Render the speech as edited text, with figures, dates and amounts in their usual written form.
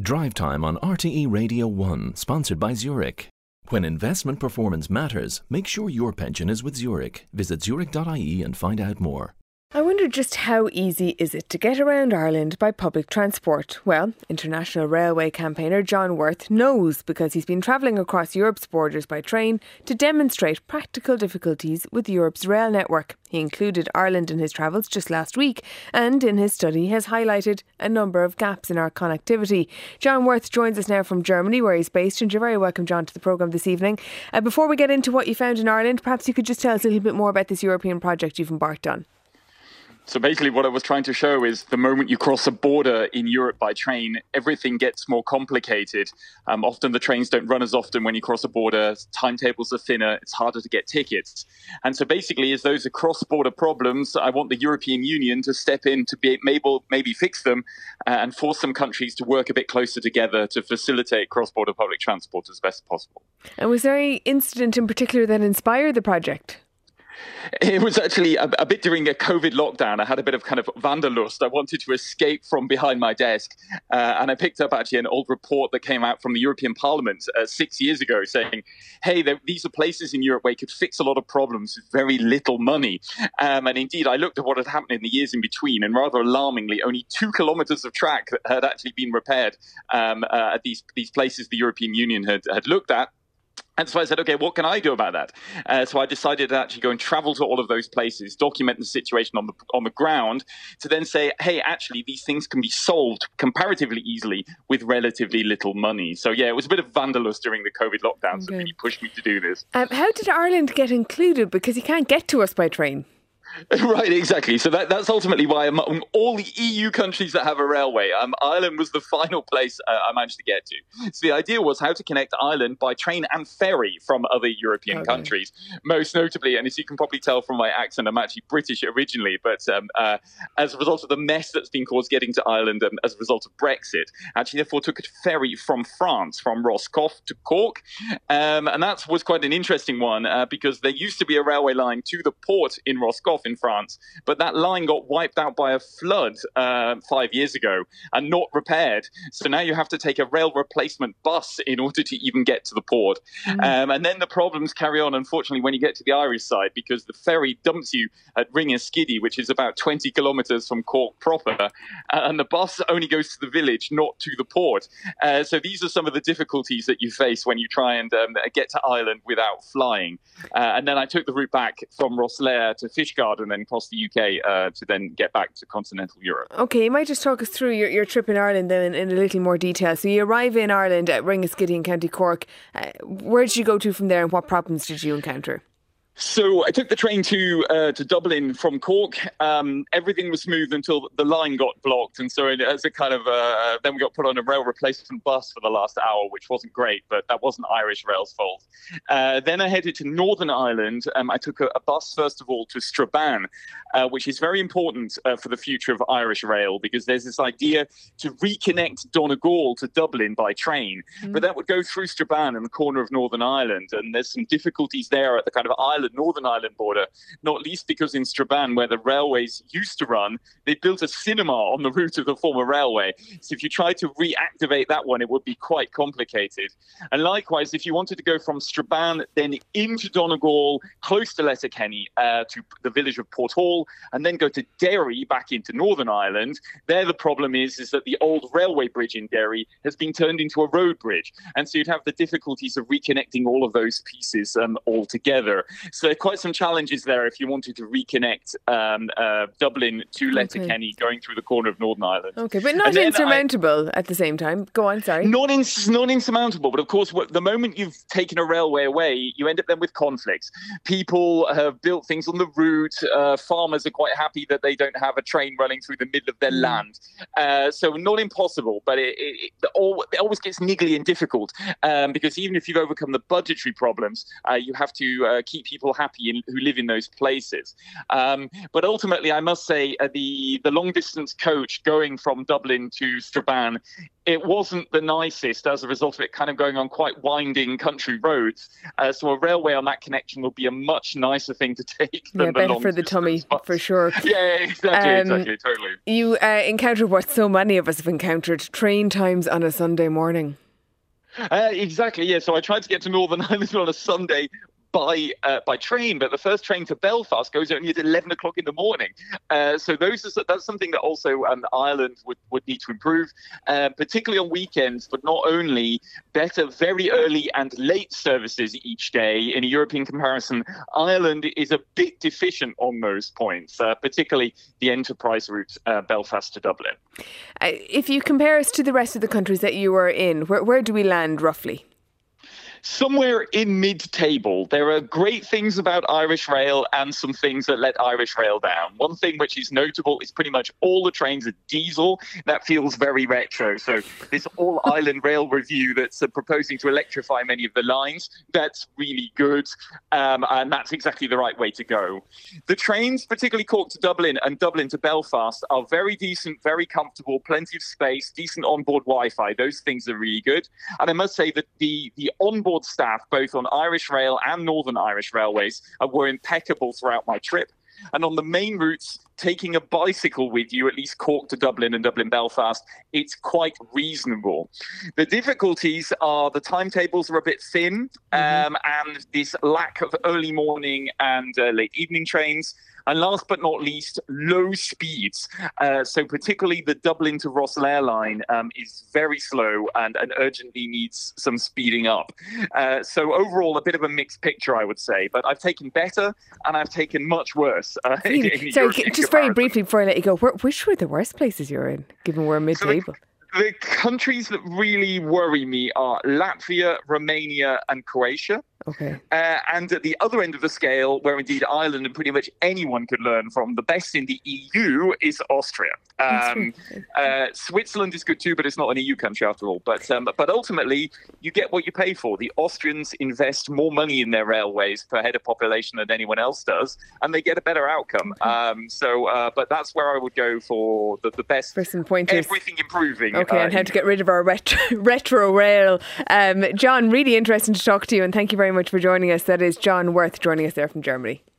Drive Time on RTE Radio 1, sponsored by Zurich. When investment performance matters, make sure your pension is with Zurich. Visit zurich.ie and find out more. I wonder just how easy is it to get around Ireland by public transport? Well, International Railway campaigner John Worth knows because he's been travelling across Europe's borders by train to demonstrate practical difficulties with Europe's rail network. He included Ireland in his travels just last week and in his study has highlighted a number of gaps in our connectivity. John Worth joins us now from Germany, where he's based, and you're very welcome, John, to the programme this evening. Before we get into what you found in Ireland, perhaps you could just tell us a little bit more about this European project you've embarked on. So basically what I was trying to show is the moment you cross a border in Europe by train, everything gets more complicated. Often the trains don't run as often when you cross a border. Timetables are thinner. It's harder to get tickets. And so basically, as those are cross-border problems, I want the European Union to step in to be maybe fix them and force some countries to work a bit closer together to facilitate cross-border public transport as best as possible. And was there any incident in particular that inspired the project? It was actually a bit during a COVID lockdown. I had a bit of kind of wanderlust. I wanted to escape from behind my desk. And I picked up actually an old report that came out from the European Parliament 6 years ago saying, hey, these are places in Europe where you could fix a lot of problems with very little money. And indeed, I looked at what had happened in the years in between, and rather alarmingly, only 2 kilometres of track had actually been repaired at these places the European Union had looked at. And so I said, okay, what can I do about that? So I decided to actually go and travel to all of those places, document the situation on the ground, to then say, hey, actually, these things can be solved comparatively easily with relatively little money. So yeah, it was a bit of wanderlust during the COVID lockdowns that really pushed me to do this. How did Ireland get included? Because you can't get to us by train. Right, exactly. So that's ultimately why among all the EU countries that have a railway, Ireland was the final place I managed to get to. So the idea was how to connect Ireland by train and ferry from other European countries. Most notably, and as you can probably tell from my accent, I'm actually British originally, but as a result of the mess that's been caused getting to Ireland as a result of Brexit, actually therefore took a ferry from France, from Roscoff to Cork. And that was quite an interesting one because there used to be a railway line to the port in Roscoff in France, but that line got wiped out by a flood 5 years ago and not repaired. So now you have to take a rail replacement bus in order to even get to the port. And then the problems carry on, unfortunately, when you get to the Irish side, because the ferry dumps you at Ringaskiddy, which is about 20 kilometres from Cork proper, and the bus only goes to the village, not to the port. So these are some of the difficulties that you face when you try and get to Ireland without flying. And then I took the route back from Rosslare to Fishguard and then across the UK to then get back to continental Europe. Okay, you might just talk us through your trip in Ireland then in a little more detail. So you arrive in Ireland at Ringaskiddy in County Cork. Where did you go to from there and what problems did you encounter? So I took the train to Dublin from Cork. Everything was smooth until the line got blocked. And so as a kind of, then we got put on a rail replacement bus for the last hour, which wasn't great, but that wasn't Irish Rail's fault. Then I headed to Northern Ireland. I took a bus, first of all, to Strabane, which is very important for the future of Irish Rail, because there's this idea to reconnect Donegal to Dublin by train. But that would go through Strabane in the corner of Northern Ireland. And there's some difficulties there at the kind of Northern Ireland border, not least because in Strabane, where the railways used to run, they built a cinema on the route of the former railway. So if you try to reactivate that one, it would be quite complicated. And likewise, if you wanted to go from Strabane then into Donegal, close to Letterkenny, to the village of Porthall, and then go to Derry back into Northern Ireland, there the problem is that the old railway bridge in Derry has been turned into a road bridge. And so you'd have the difficulties of reconnecting all of those pieces all together. So there are quite some challenges there if you wanted to reconnect Dublin to Letterkenny, going through the corner of Northern Ireland. Okay, but not insurmountable at the same time. Go on, sorry. Not insurmountable, but of course, the moment you've taken a railway away, you end up then with conflicts. People have built things on the route. Farmers are quite happy that they don't have a train running through the middle of their land. So not impossible, but it always gets niggly and difficult because even if you've overcome the budgetary problems, you have to keep people people happy who live in those places. But ultimately, I must say, the long distance coach going from Dublin to Strabane, it wasn't the nicest as a result of it kind of going on quite winding country roads. So a railway on that connection will be a much nicer thing to take than the better long for the tummy, for sure. Yeah, exactly, totally. You encountered what so many of us have encountered, train times on a Sunday morning. Exactly, yeah. So I tried to get to Northern Ireland on a Sunday by train, but the first train to Belfast goes only at 11 o'clock in the morning. So that's something that also Ireland would need to improve, particularly on weekends, but not only. Better very early and late services each day. In a European comparison, Ireland is a bit deficient on those points, particularly the enterprise route, Belfast to Dublin. If you compare us to the rest of the countries that you were in, where do we land roughly? Somewhere in mid-table. There are great things about Irish Rail and some things that let Irish Rail down. One thing which is notable is pretty much all the trains are diesel. That feels very retro. So this all-island rail review that's proposing to electrify many of the lines, that's really good. And that's exactly the right way to go. The trains, particularly Cork to Dublin and Dublin to Belfast, are very decent, very comfortable, plenty of space, decent onboard Wi-Fi. Those things are really good. And I must say that the onboard staff, both on Irish Rail and Northern Irish Railways, were impeccable throughout my trip. And on the main routes, taking a bicycle with you, at least Cork to Dublin and Dublin Belfast, it's quite reasonable. The difficulties are the timetables are a bit thin, and this lack of early morning and late evening trains. And last but not least, low speeds. So particularly the Dublin to Rosslare line is very slow and urgently needs some speeding up. So overall, a bit of a mixed picture, I would say. But I've taken better and I've taken much worse. Sorry, just very briefly before I let you go, which were the worst places you're in, given we're mid-table? The countries that really worry me are Latvia, Romania and Croatia. Okay. And at the other end of the scale, where indeed Ireland and pretty much anyone could learn from, the best in the EU is Austria. Switzerland is good too, but it's not an EU country after all. But ultimately, you get what you pay for. The Austrians invest more money in their railways per head of population than anyone else does, and they get a better outcome. But that's where I would go for the best. For some pointers. Everything improving. Okay, and how to get rid of our retro rail. John, really interesting to talk to you, and thank you very much for joining us. That is John Worth joining us there from Germany.